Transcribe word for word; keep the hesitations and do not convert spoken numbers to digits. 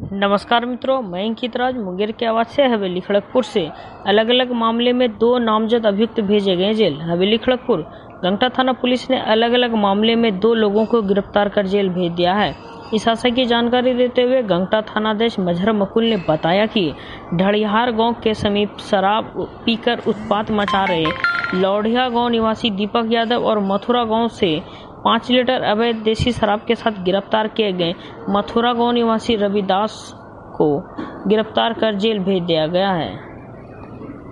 नमस्कार मित्रों, मैं अंकित राज मुंगेर के आवाज से हवेली खड़गपुर से अलग अलग मामले में दो नामजद अभियुक्त भेजे गए जेल। हवेली खड़गपुर गंगटा थाना पुलिस ने अलग अलग मामले में दो लोगों को गिरफ्तार कर जेल भेज दिया है। इस आशय की जानकारी देते हुए गंगटा थानाध्यक्ष मजहर मकुल ने बताया कि ढड़िहार गांव के समीप शराब पीकर उत्पात मचा रहे लौढ़िया गांव निवासी दीपक यादव और मथुरा गांव से पाँच लीटर अवैध देसी शराब के साथ गिरफ्तार किए गए मथुरा गांव निवासी रविदास को गिरफ्तार कर जेल भेज दिया गया है।